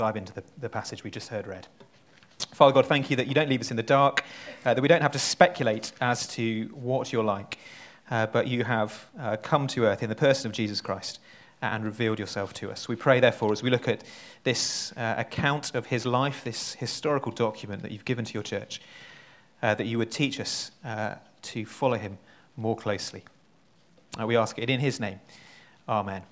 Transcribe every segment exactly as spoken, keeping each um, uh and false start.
Dive into the, the passage we just heard read. Father God, thank you that you don't leave us in the dark, uh, that we don't have to speculate as to what you're like, uh, but you have uh, come to earth in the person of Jesus Christ and revealed yourself to us. We pray, therefore, as we look at this uh, account of his life, this historical document that you've given to your church, uh, that you would teach us uh, to follow him more closely. Uh, we ask it in his name. Amen.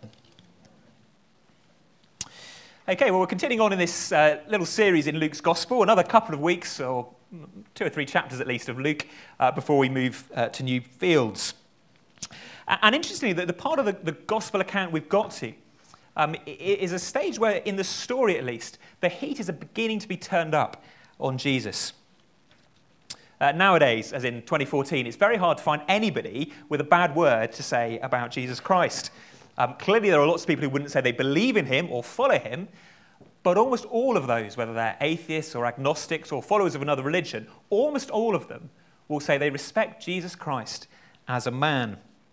Okay, well, we're continuing on in this uh, little series in Luke's Gospel, another couple of weeks, or two or three chapters at least, of Luke, uh, before we move uh, to new fields. And interestingly, the, the part of the, the Gospel account we've got to um, is a stage where, in the story at least, the heat is beginning to be turned up on Jesus. Uh, nowadays, as in twenty fourteen, it's very hard to find anybody with a bad word to say about Jesus Christ. Um, clearly, there are lots of people who wouldn't say they believe in him or follow him, but almost all of those, whether they're atheists or agnostics or followers of another religion, almost all of them will say they respect Jesus Christ as a man.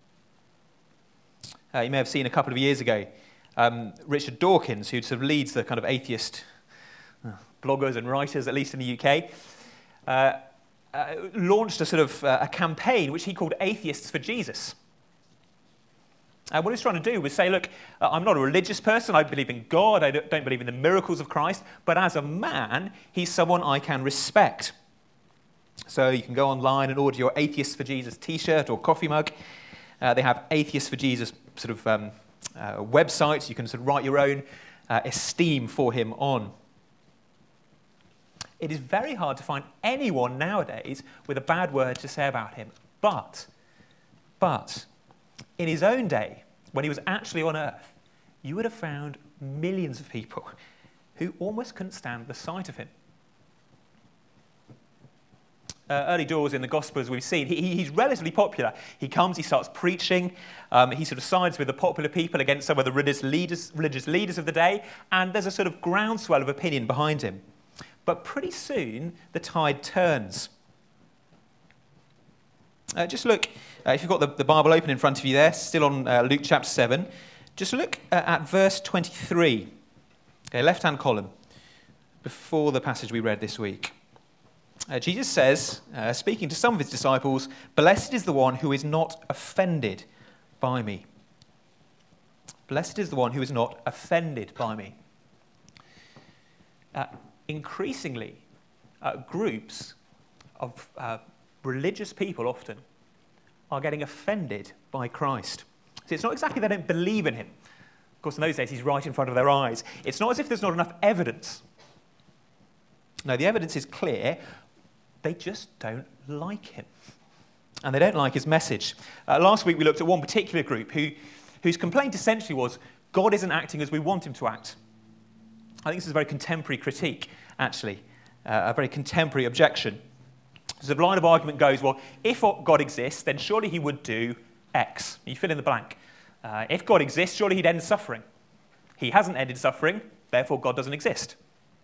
Uh, you may have seen a couple of years ago, um, Richard Dawkins, who sort of leads the kind of atheist uh, bloggers and writers, at least in the U K, uh, uh, launched a sort of uh, a campaign which he called Atheists for Jesus. And what he's trying to do was say, look, uh, I'm not a religious person, I believe in God, I don't, don't believe in the miracles of Christ, but as a man, he's someone I can respect. So you can go online and order your Atheists for Jesus t-shirt or coffee mug. Uh, they have Atheists for Jesus sort of um, uh, websites. You can sort of write your own uh, esteem for him on. It is very hard to find anyone nowadays with a bad word to say about him. But, but... in his own day, when he was actually on earth, you would have found millions of people who almost couldn't stand the sight of him. Uh, early doors in the Gospel, as we've seen, he, he's relatively popular. He comes, he starts preaching, um, he sort of sides with the popular people against some of the religious leaders, religious leaders of the day, and there's a sort of groundswell of opinion behind him. But pretty soon, the tide turns. Uh, just look, uh, if you've got the, the Bible open in front of you there, still on uh, Luke chapter seven, just look uh, at verse twenty-three, okay, left-hand column, before the passage we read this week. Uh, Jesus says, uh, speaking to some of his disciples, "Blessed is the one who is not offended by me." Blessed is the one who is not offended by me. Uh, increasingly, uh, groups of uh, religious people often are getting offended by Christ. So it's not exactly they don't believe in him. Of course, in those days, he's right in front of their eyes. It's not as if there's not enough evidence. No, the evidence is clear. They just don't like him. And they don't like his message. Uh, last week, we looked at one particular group who, whose complaint essentially was, God isn't acting as we want him to act. I think this is a very contemporary critique, actually, uh, a very contemporary objection. So the line of argument goes, well, if God exists, then surely he would do X. You fill in the blank. Uh, if God exists, surely he'd end suffering. He hasn't ended suffering, therefore God doesn't exist.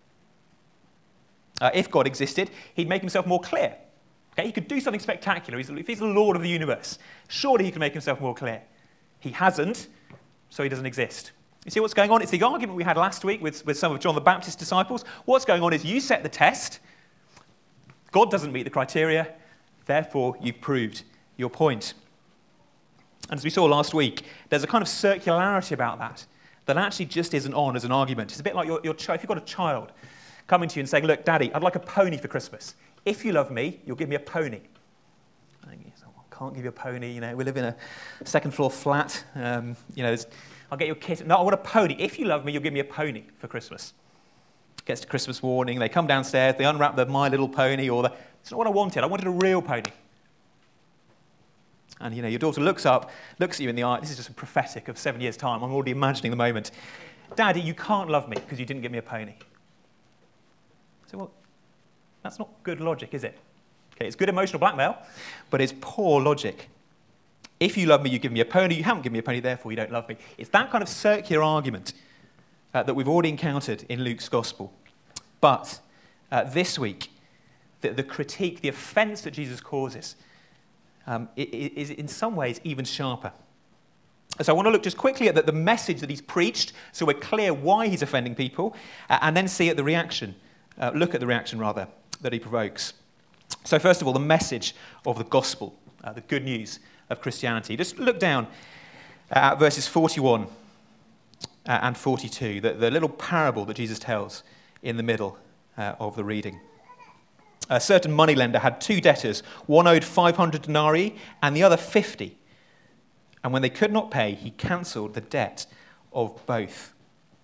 Uh, if God existed, he'd make himself more clear. Okay, he could do something spectacular. He's, if he's the Lord of the universe, surely he can make himself more clear. He hasn't, so he doesn't exist. You see what's going on? It's the argument we had last week with, with some of John the Baptist's disciples. What's going on is you set the test. God doesn't meet the criteria, therefore you've proved your point. And as we saw last week, there's a kind of circularity about that that actually just isn't on as an argument. It's a bit like your, your child. If you've got a child coming to you and saying, look, Daddy, I'd like a pony for Christmas. If you love me, you'll give me a pony. I can't give you a pony, you know, we live in a second floor flat. Um, you know, I'll get you a kitten. No, I want a pony. If you love me, you'll give me a pony for Christmas. Gets to Christmas morning, they come downstairs, they unwrap the My Little Pony, or the, it's not what I wanted, I wanted a real pony. And, you know, your daughter looks up, looks at you in the eye, this is just prophetic of seven years' time, I'm already imagining the moment. Daddy, you can't love me because you didn't give me a pony. So, well, that's not good logic, is it? Okay, it's good emotional blackmail, but it's poor logic. If you love me, you give me a pony, you haven't given me a pony, therefore you don't love me. It's that kind of circular argument Uh, that we've already encountered in Luke's Gospel. But uh, this week, the, the critique, the offence that Jesus causes, um, is in some ways even sharper. So I want to look just quickly at the, the message that he's preached, so we're clear why he's offending people, uh, and then see at the reaction, uh, look at the reaction, rather, that he provokes. So first of all, the message of the gospel, uh, the good news of Christianity. Just look down at verses forty-one uh, and forty-two, the, the little parable that Jesus tells in the middle uh, of the reading. A certain moneylender had two debtors. One owed five hundred denarii and the other fifty. And when they could not pay, he cancelled the debt of both.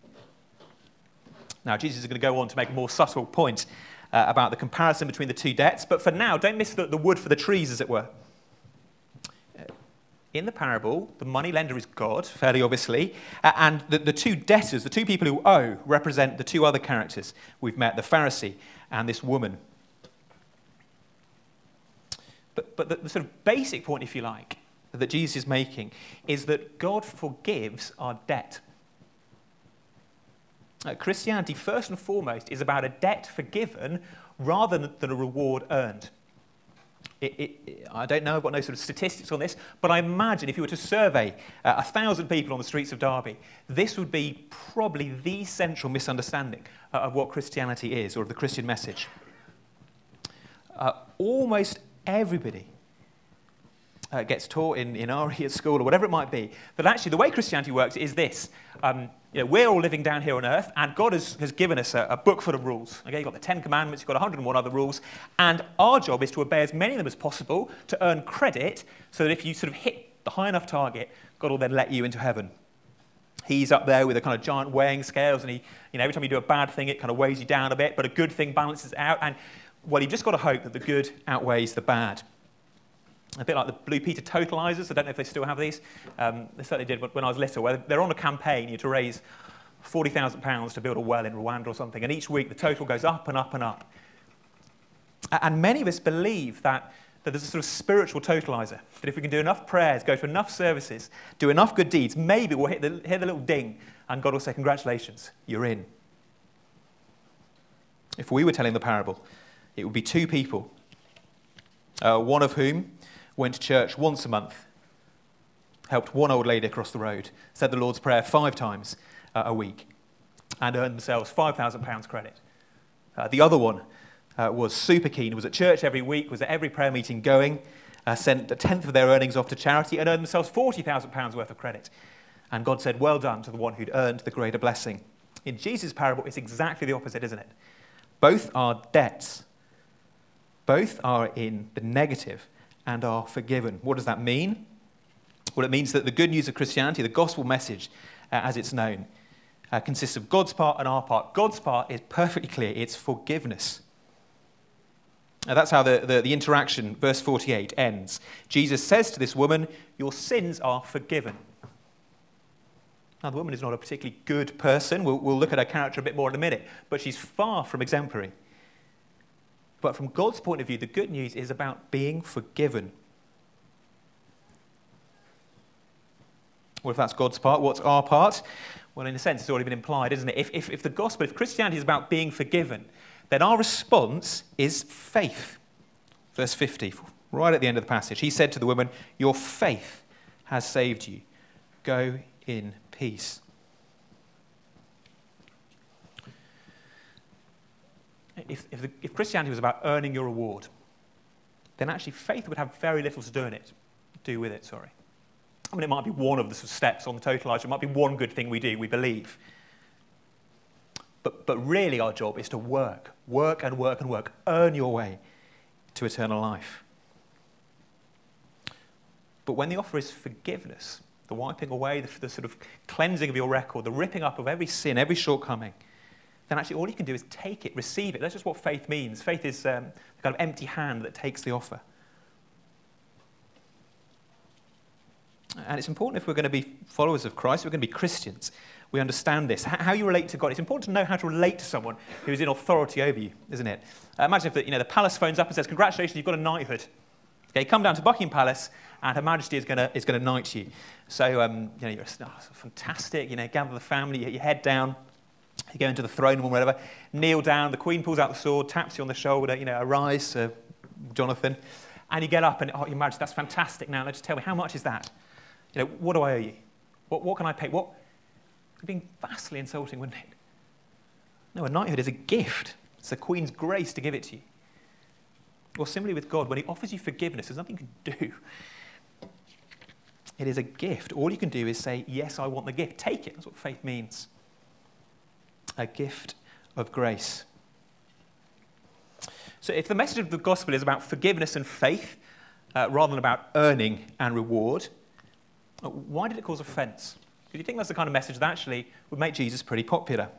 Now, Jesus is going to go on to make a more subtle point uh, about the comparison between the two debts. But for now, don't miss the, the wood for the trees, as it were. In the parable, the moneylender is God, fairly obviously, uh, and the, the two debtors, the two people who owe, represent the two other characters we've met, the Pharisee and this woman. But, but the, the sort of basic point, if you like, that Jesus is making is that God forgives our debt. Uh, Christianity, first and foremost, is about a debt forgiven rather than, than a reward earned. It, it, it, I don't know, I've got no sort of statistics on this, but I imagine if you were to survey uh, a thousand people on the streets of Derby, this would be probably the central misunderstanding uh, of what Christianity is, or of the Christian message. Uh, almost everybody uh, gets taught in, in R E at school or whatever it might be, that actually the way Christianity works is this. Um, you know, we're all living down here on earth, and God has, has given us a, a book full of rules. Okay, you've got the Ten Commandments, you've got one hundred and one other rules, and our job is to obey as many of them as possible to earn credit so that if you sort of hit the high enough target, God will then let you into heaven. He's up there with a kind of giant weighing scales, and he, you know, every time you do a bad thing, it kind of weighs you down a bit, but a good thing balances it out, and well, you've just got to hope that the good outweighs the bad. A bit like the Blue Peter totalizers. I don't know if they still have these. Um, they certainly did when I was little, where they're on a campaign to raise forty thousand pounds to build a well in Rwanda or something, and each week the total goes up and up and up. And many of us believe that, that there's a sort of spiritual totalizer, that if we can do enough prayers, go to enough services, do enough good deeds, maybe we'll hit the, hit the little ding, and God will say, congratulations, you're in. If we were telling the parable, it would be two people, uh, one of whom went to church once a month, helped one old lady across the road, said the Lord's Prayer five times uh, a week, and earned themselves five thousand pounds credit. Uh, the other one uh, was super keen, was at church every week, was at every prayer meeting going, uh, sent a tenth of their earnings off to charity, and earned themselves forty thousand pounds worth of credit. And God said, well done to the one who'd earned the greater blessing. In Jesus' parable, it's exactly the opposite, isn't it? Both are debts. Both are in the negative and are forgiven. What does that mean? Well, it means that the good news of Christianity, the gospel message, uh, as it's known, uh, consists of God's part and our part. God's part is perfectly clear. It's forgiveness. Now, that's how the, the, the interaction, verse forty-eight, ends. Jesus says to this woman, your sins are forgiven. Now, the woman is not a particularly good person. We'll, we'll look at her character a bit more in a minute, but she's far from exemplary. But from God's point of view, the good news is about being forgiven. Well, if that's God's part, what's our part? Well, in a sense, it's already been implied, isn't it? If, if, if the gospel, if Christianity is about being forgiven, then our response is faith. Verse fifty, right at the end of the passage. He said to the woman, your faith has saved you. Go in peace. If, if, the, if Christianity was about earning your reward, then actually faith would have very little to do in it, do with it, sorry. I mean, it might be one of the sort of steps on the totalizer. It might be one good thing we do, we believe. But, but really our job is to work, work and work and work, earn your way to eternal life. But when the offer is forgiveness, the wiping away, the, the sort of cleansing of your record, the ripping up of every sin, every shortcoming, then actually all you can do is take it, receive it. That's just what faith means. Faith is um, the kind of empty hand that takes the offer. And it's important if we're going to be followers of Christ, we're going to be Christians, we understand this. How you relate to God. It's important to know how to relate to someone who's in authority over you, isn't it? Uh, imagine if the, you know, the palace phones up and says, congratulations, you've got a knighthood. Okay, come down to Buckingham Palace and Her Majesty is going to is going to knight you. So, um, you know, you're oh, fantastic, you know, gather the family, you get your head down, you go into the throne room or whatever, kneel down, the Queen pulls out the sword, taps you on the shoulder, you know, arise, Sir Jonathan, and you get up and, oh, Your Majesty, that's fantastic. Now, just tell me, how much is that? You know, what do I owe you? What, what can I pay? What? It'd be vastly insulting, wouldn't it? No, a knighthood is a gift. It's the Queen's grace to give it to you. Or similarly with God, when he offers you forgiveness, there's nothing you can do. It is a gift. All you can do is say, yes, I want the gift. Take it. That's what faith means. A gift of grace. So if the message of the gospel is about forgiveness and faith, uh, rather than about earning and reward, why did it cause offence? Because you think that's the kind of message that actually would make Jesus pretty popular.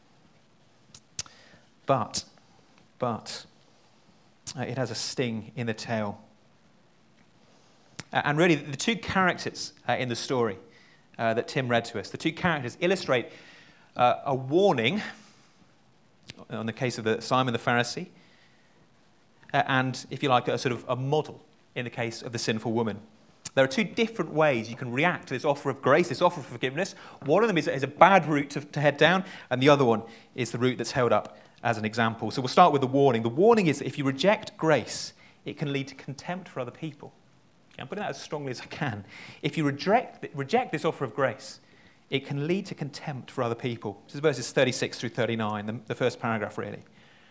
But, but, uh, it has a sting in the tail. Uh, and really, the two characters uh, in the story uh, that Tim read to us, the two characters illustrate uh, a warning, in the case of the Simon the Pharisee, uh, and, if you like, a sort of a model in the case of the sinful woman. There are two different ways you can react to this offer of grace, this offer of forgiveness. One of them is, is a bad route to, to head down, and the other one is the route that's held up as an example. So we'll start with the warning. The warning is that if you reject grace, it can lead to contempt for other people. I'm putting that as strongly as I can. If you reject, reject this offer of grace, it can lead to contempt for other people. This is verses thirty-six through thirty-nine, the, the first paragraph, really.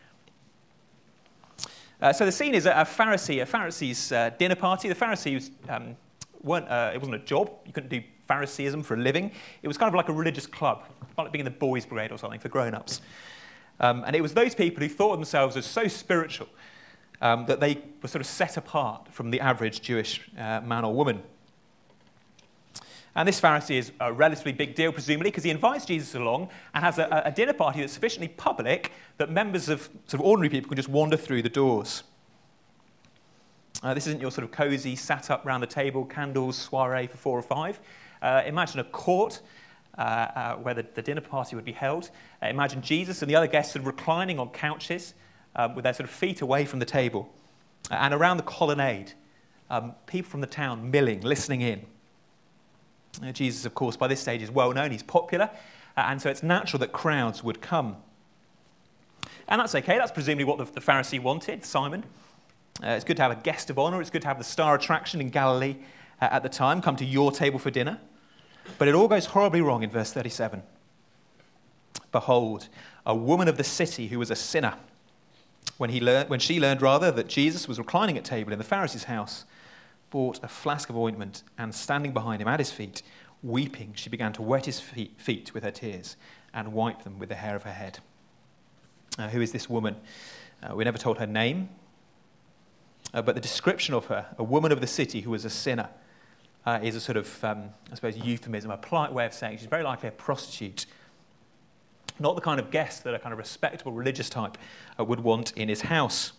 Uh, so the scene is a, a Pharisee, a Pharisee's uh, dinner party. The Pharisees um, weren't, uh, it wasn't a job. You couldn't do Phariseeism for a living. It was kind of like a religious club, like being in the boys' brigade or something for grown-ups. Um, and it was those people who thought of themselves as so spiritual Um, that they were sort of set apart from the average Jewish uh, man or woman. And this Pharisee is a relatively big deal, presumably, because he invites Jesus along and has a, a dinner party that's sufficiently public that members of sort of ordinary people can just wander through the doors. Uh, this isn't your sort of cosy, sat up round the table, candles, soiree for four or five. Uh, imagine a court uh, uh, where the, the dinner party would be held. Uh, imagine Jesus and the other guests sort of reclining on couches, Um, with their sort of feet away from the table. Uh, and around the colonnade, um, people from the town milling, listening in. Uh, Jesus, of course, by this stage is well known. He's popular. Uh, and so it's natural that crowds would come. And that's okay. That's presumably what the, the Pharisee wanted, Simon. Uh, it's good to have a guest of honor. It's good to have the star attraction in Galilee uh, at the time come to your table for dinner. But it all goes horribly wrong in verse thirty-seven. Behold, a woman of the city who was a sinner, When, he learned, when she learned, rather, that Jesus was reclining at table in the Pharisee's house, bought a flask of ointment, and standing behind him at his feet, weeping, she began to wet his feet, feet with her tears and wipe them with the hair of her head. Uh, who is this woman? Uh, we're never told her name, uh, but the description of her, a woman of the city who was a sinner, uh, is a sort of, um, I suppose, euphemism, a polite way of saying she's very likely a prostitute. Not the kind of guest that a kind of respectable religious type uh, would want in his house.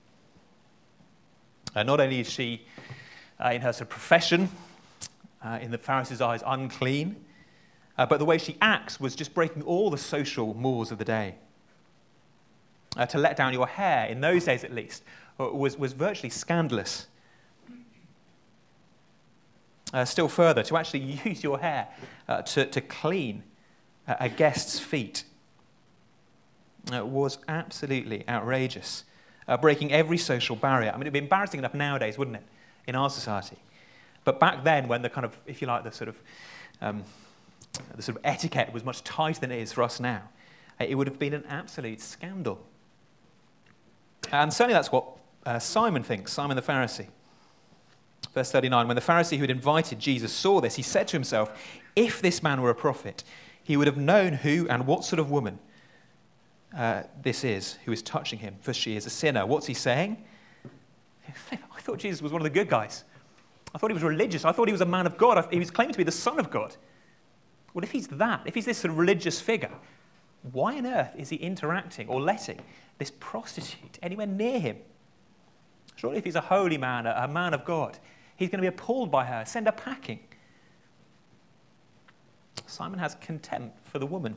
Uh, not only is she, uh, in her sort of profession, uh, in the Pharisees' eyes, unclean, uh, but the way she acts was just breaking all the social mores of the day. Uh, to let down your hair, in those days at least, uh, was, was virtually scandalous. Uh, still further, to actually use your hair uh, to, to clean a guest's feet uh, was absolutely outrageous, uh, breaking every social barrier. I mean, it'd be embarrassing enough nowadays, wouldn't it, in our society? But back then, when the kind of, if you like, the sort of um, the sort of etiquette was much tighter than it is for us now, it would have been an absolute scandal. And certainly that's what uh, Simon thinks, Simon the Pharisee. Verse thirty-nine, when the Pharisee who had invited Jesus saw this, he said to himself, if this man were a prophet, he would have known who and what sort of woman uh, this is who is touching him, for she is a sinner. What's he saying? I thought Jesus was one of the good guys. I thought he was religious. I thought he was a man of God. He was claiming to be the Son of God. Well, if he's that, if he's this sort of religious figure, why on earth is he interacting or letting this prostitute anywhere near him? Surely if he's a holy man, a man of God, he's going to be appalled by her, send her packing. Simon has contempt for the woman.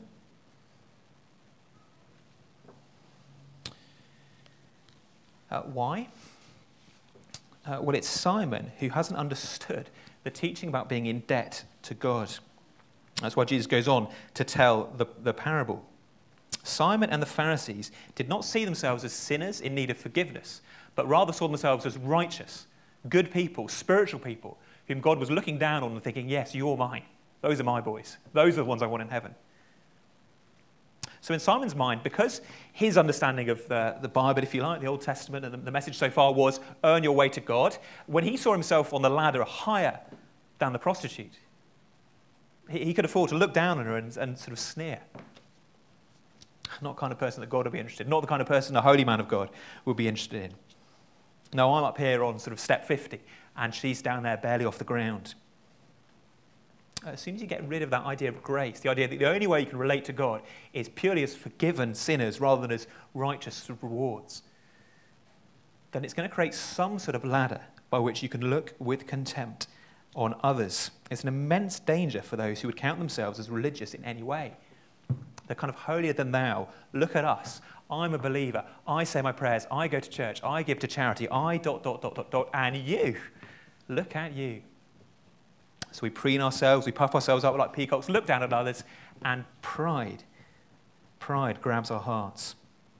Uh, why? Uh, well, it's Simon who hasn't understood the teaching about being in debt to God. That's why Jesus goes on to tell the, the parable. Simon and the Pharisees did not see themselves as sinners in need of forgiveness, but rather saw themselves as righteous, good people, spiritual people, whom God was looking down on and thinking, yes, you're mine. Those are my boys. Those are the ones I want in heaven. So in Simon's mind, because his understanding of the, the Bible, if you like, the Old Testament, and the, the message so far was earn your way to God, when he saw himself on the ladder higher than the prostitute, he, he could afford to look down on her and, and sort of sneer. Not the kind of person that God would be interested in, not the kind of person a holy man of God would be interested in. No, I'm up here on sort of step fifty, and she's down there barely off the ground. As soon as you get rid of that idea of grace, the idea that the only way you can relate to God is purely as forgiven sinners rather than as righteous rewards, then it's going to create some sort of ladder by which you can look with contempt on others. It's an immense danger for those who would count themselves as religious in any way. They're kind of holier than thou. Look at us. I'm a believer. I say my prayers. I go to church. I give to charity. I dot, dot, dot, dot, dot. And you, look at you. So we preen ourselves, we puff ourselves up like peacocks, look down at others, and pride, pride grabs our hearts.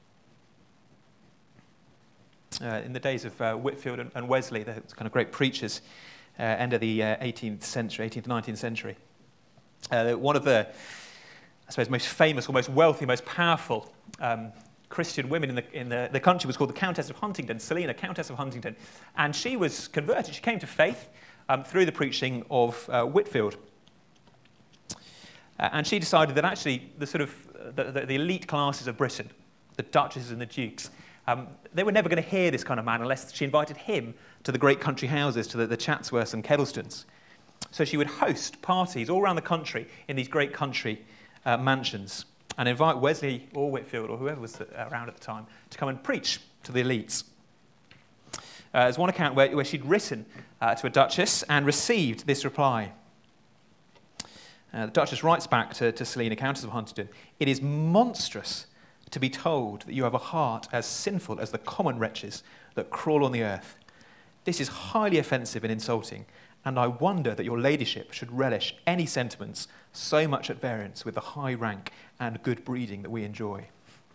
Uh, in the days of uh, Whitefield and, and Wesley, the kind of great preachers, uh, end of the uh, eighteenth century, eighteenth, nineteenth century, uh, one of the, I suppose, most famous or most wealthy, most powerful um, Christian women in the in the, the country was called the Countess of Huntingdon, Selina, Countess of Huntingdon, and she was converted. She came to faith Um, through the preaching of uh, Whitefield. Uh, and she decided that actually the sort of the, the, the elite classes of Britain, the duchesses and the dukes, um, they were never going to hear this kind of man unless she invited him to the great country houses, to the, the Chatsworths and Kedlestons. So she would host parties all around the country in these great country uh, mansions and invite Wesley or Whitefield or whoever was around at the time to come and preach to the elites. Uh, there's one account where, where she'd written uh, to a duchess and received this reply. Uh, the duchess writes back to, to Selina, Countess of Huntingdon, "It is monstrous to be told that you have a heart as sinful as the common wretches that crawl on the earth. This is highly offensive and insulting, and I wonder that your ladyship should relish any sentiments so much at variance with the high rank and good breeding that we enjoy."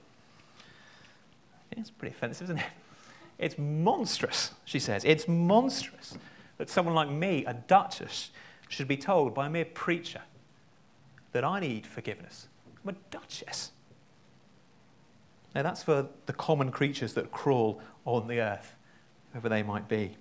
It's pretty offensive, isn't it? It's monstrous, she says. It's monstrous that someone like me, a duchess, should be told by a mere preacher that I need forgiveness. I'm a duchess. Now, that's for the common creatures that crawl on the earth, whoever they might be.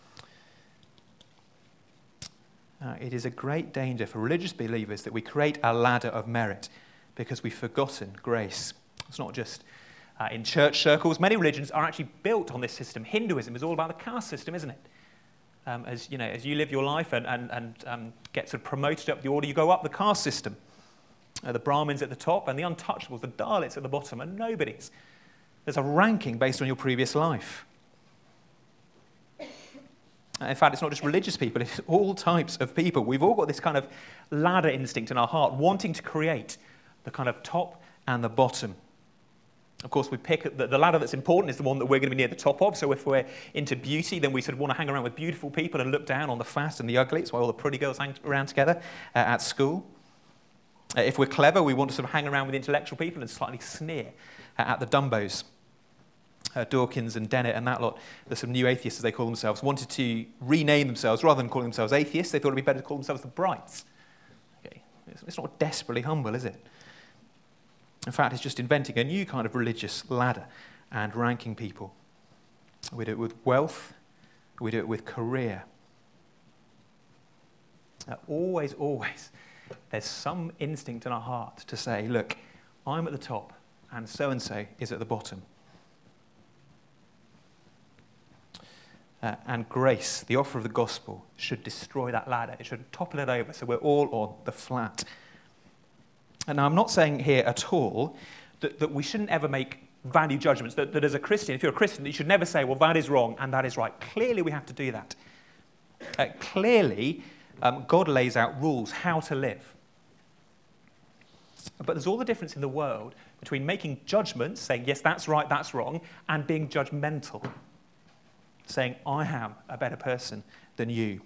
Uh, it is a great danger for religious believers that we create a ladder of merit because we've forgotten grace. It's not just Uh, in church circles. Many religions are actually built on this system. Hinduism is all about the caste system, isn't it? Um, as you know, as you live your life and, and, and um, get sort of promoted up the order, you go up the caste system. Uh, the Brahmins at the top and the untouchables, the Dalits at the bottom, and nobodies. There's a ranking based on your previous life. Uh, in fact, it's not just religious people, it's all types of people. We've all got this kind of ladder instinct in our heart, wanting to create the kind of top and the bottom. Of course, we pick the, the ladder that's important is the one that we're going to be near the top of. So if we're into beauty, then we sort of want to hang around with beautiful people and look down on the fat and the ugly. It's why all the pretty girls hang around together uh, at school. Uh, if we're clever, we want to sort of hang around with intellectual people and slightly sneer uh, at the dumbos. Uh, Dawkins and Dennett and that lot, the sort of new atheists, as they call themselves, wanted to rename themselves. Rather than calling themselves atheists, they thought it would be better to call themselves the Brights. Okay. It's, it's not desperately humble, is it? In fact, it's just inventing a new kind of religious ladder and ranking people. We do it with wealth. We do it with career. Uh, always, always, there's some instinct in our heart to say, look, I'm at the top and so-and-so is at the bottom. Uh, and grace, the offer of the gospel, should destroy that ladder. It should topple it over so we're all on the flat. And now I'm not saying here at all that, that we shouldn't ever make value judgments, that, that as a Christian, if you're a Christian, that you should never say, well, that is wrong and that is right. Clearly we have to do that. Uh, clearly, um, God lays out rules how to live. But there's all the difference in the world between making judgments, saying, yes, that's right, that's wrong, and being judgmental, saying, I am a better person than you.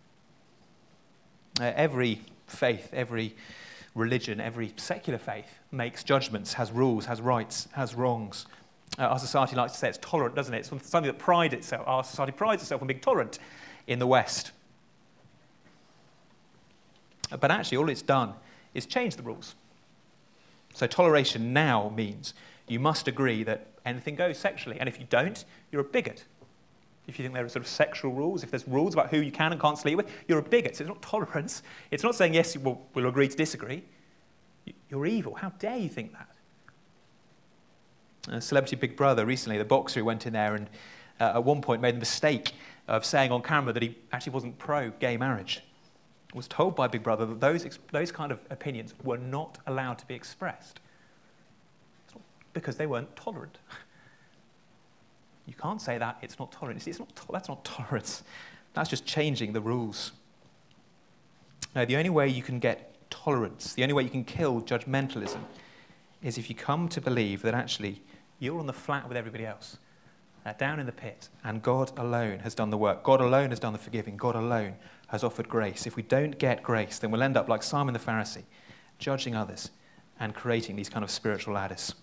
Uh, every faith, every religion, every secular faith makes judgments, has rules, has rights, has wrongs. Uh, our society likes to say it's tolerant, doesn't it? It's something that prides itself. Our society prides itself on being tolerant in the West. But actually, all it's done is change the rules. So toleration now means you must agree that anything goes sexually. And if you don't, you're a bigot. If you think there are sort of sexual rules, if there's rules about who you can and can't sleep with, you're a bigot. So it's not tolerance. It's not saying, yes, we'll, we'll agree to disagree. You're evil. How dare you think that? Uh, Celebrity Big Brother recently, the boxer who went in there and uh, at one point made the mistake of saying on camera that he actually wasn't pro-gay marriage. Was told by Big Brother that those, ex- those kind of opinions were not allowed to be expressed. It's not because they weren't tolerant. You can't say that, it's not tolerant. See, it's not to- that's not tolerance. That's just changing the rules. No, the only way you can get tolerance, the only way you can kill judgmentalism, is if you come to believe that actually you're on the flat with everybody else, uh, down in the pit, and God alone has done the work. God alone has done the forgiving. God alone has offered grace. If we don't get grace, then we'll end up like Simon the Pharisee, judging others and creating these kind of spiritual ladders.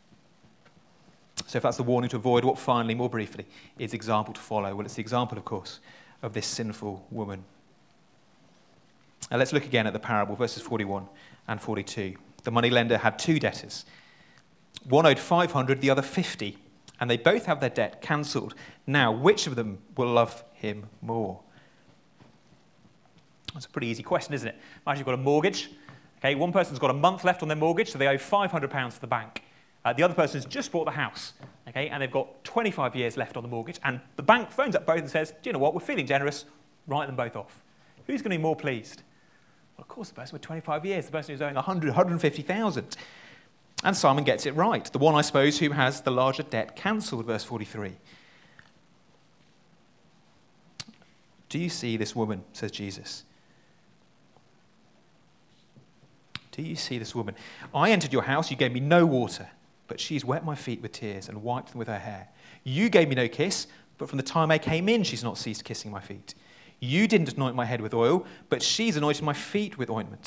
So if that's the warning to avoid, what finally, more briefly, is example to follow? Well, it's the example, of course, of this sinful woman. Now let's look again at the parable, verses forty-one and forty-two. The moneylender had two debtors. One owed five hundred, the other fifty, and they both have their debt cancelled. Now, which of them will love him more? That's a pretty easy question, isn't it? Imagine you've got a mortgage. Okay, one person's got a month left on their mortgage, so they owe five hundred pounds to the bank. Uh, the other person's just bought the house, okay, and they've got twenty-five years left on the mortgage, and the bank phones up both and says, do you know what, we're feeling generous, write them both off. Who's going to be more pleased? Well, of course, the person with twenty-five years, the person who's owing one hundred, one hundred fifty thousand. And Simon gets it right. The one, I suppose, who has the larger debt cancelled, verse forty-three. Do you see this woman, says Jesus? Do you see this woman? I entered your house, you gave me no water, but she's wet my feet with tears and wiped them with her hair. You gave me no kiss, but from the time I came in, she's not ceased kissing my feet. You didn't anoint my head with oil, but she's anointed my feet with ointment.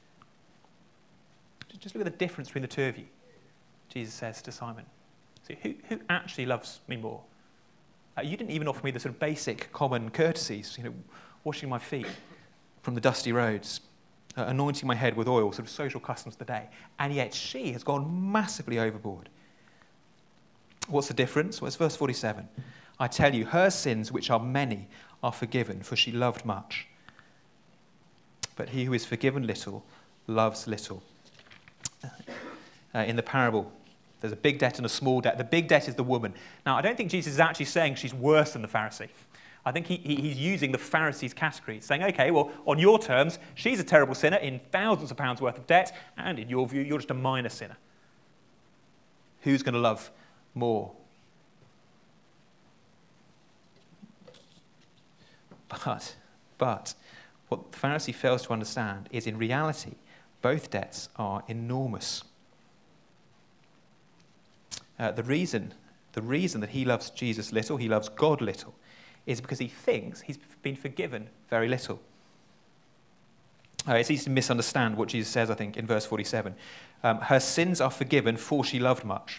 Just look at the difference between the two of you, Jesus says to Simon. See, who, who actually loves me more? Uh, you didn't even offer me the sort of basic common courtesies, you know, washing my feet from the dusty roads, uh, anointing my head with oil, sort of social customs of the day. And yet she has gone massively overboard. What's the difference? Well, it's verse forty-seven. I tell you, her sins, which are many, are forgiven, for she loved much. But he who is forgiven little loves little. Uh, in the parable, there's a big debt and a small debt. The big debt is the woman. Now, I don't think Jesus is actually saying she's worse than the Pharisee. I think he, he, he's using the Pharisee's category, saying, okay, well, on your terms, she's a terrible sinner in thousands of pounds worth of debt, and in your view, you're just a minor sinner. Who's going to love more? But, but, what the Pharisee fails to understand is, in reality, both debts are enormous. Uh, the reason, the reason that he loves Jesus little, he loves God little, is because he thinks he's been forgiven very little. Uh, it's easy to misunderstand what Jesus says, I think, in verse forty-seven. Um, her sins are forgiven, for she loved much.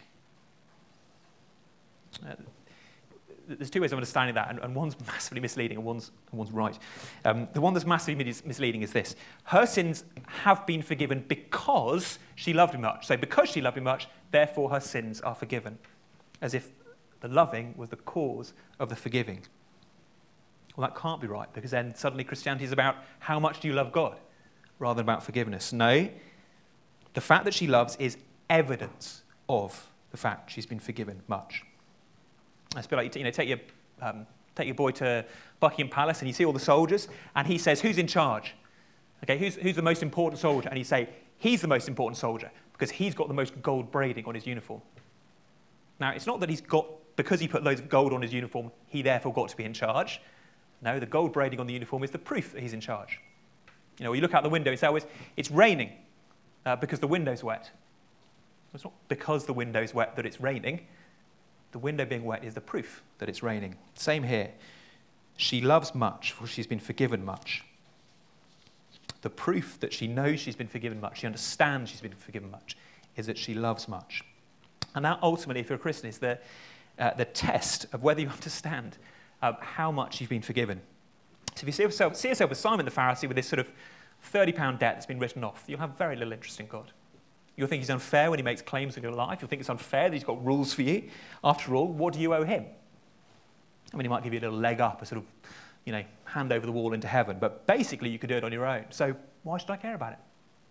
Uh, There's two ways of understanding that, and, and one's massively misleading and one's, and one's right. Um, the one that's massively mis- misleading is this. Her sins have been forgiven because she loved him much. So because she loved him much, therefore her sins are forgiven. As if the loving was the cause of the forgiving. Well, that can't be right, because then suddenly Christianity is about how much do you love God, rather than about forgiveness. No, the fact that she loves is evidence of the fact she's been forgiven much. It's a bit like, you know, take your, um, take your boy to Buckingham Palace and you see all the soldiers, and he says, who's in charge? Okay, who's, who's the most important soldier? And you say, he's the most important soldier because he's got the most gold braiding on his uniform. Now, it's not that he's got, because he put loads of gold on his uniform, he therefore got to be in charge. No, the gold braiding on the uniform is the proof that he's in charge. You know, you look out the window and say, oh, it's, it's raining uh, because the window's wet. It's not because the window's wet that it's raining. The window being wet is the proof that it's raining. Same here. She loves much, for she's been forgiven much. The proof that she knows she's been forgiven much, she understands she's been forgiven much, is that she loves much. And that ultimately, if you're a Christian, is the, uh, the test of whether you understand uh, how much you've been forgiven. So if you see yourself, see yourself as Simon the Pharisee with this sort of thirty pound debt that's been written off, you'll have very little interest in God. You'll think he's unfair when he makes claims in your life. You'll think it's unfair that he's got rules for you. After all, what do you owe him? I mean, he might give you a little leg up, a sort of, you know, hand over the wall into heaven. But basically, you could do it on your own. So why should I care about it?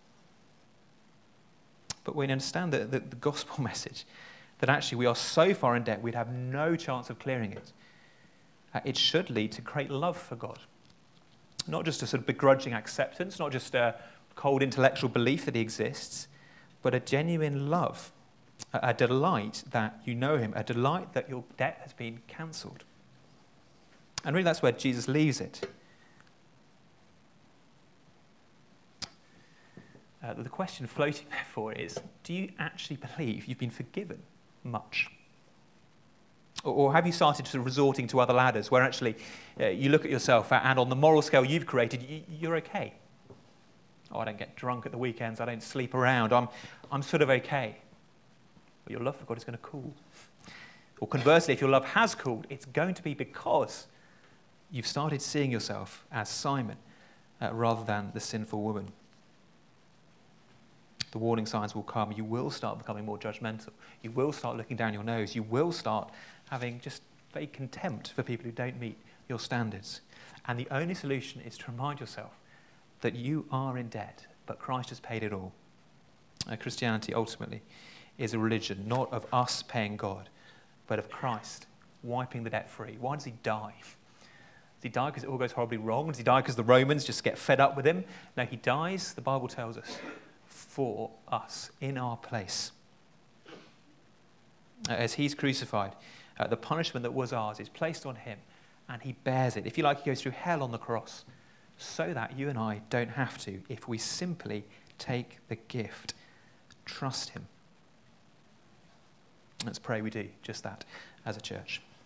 But we understand the, the, the gospel message, that actually we are so far in debt, we'd have no chance of clearing it. Uh, it should lead to great love for God. Not just a sort of begrudging acceptance, not just a cold intellectual belief that he exists, but a genuine love, a, a delight that you know him, a delight that your debt has been cancelled. And really that's where Jesus leaves it. Uh, the question floating therefore is, do you actually believe you've been forgiven much? Or, or have you started to resorting to other ladders where actually uh, you look at yourself and on the moral scale you've created, you, you're okay? Oh, I don't get drunk at the weekends, I don't sleep around, I'm, I'm sort of okay. But your love for God is going to cool. Or conversely, if your love has cooled, it's going to be because you've started seeing yourself as Simon uh, rather than the sinful woman. The warning signs will come. You will start becoming more judgmental. You will start looking down your nose. You will start having just vague contempt for people who don't meet your standards. And the only solution is to remind yourself that you are in debt, but Christ has paid it all. Uh, Christianity ultimately is a religion not of us paying God, but of Christ wiping the debt free. Why does he die? Does he die because it all goes horribly wrong? Does he die because the Romans just get fed up with him? No, he dies, the Bible tells us, for us, in our place. As he's crucified, uh, the punishment that was ours is placed on him, and he bears it. If you like, he goes through hell on the cross, so that you and I don't have to, if we simply take the gift, trust him. Let's pray we do just that as a church.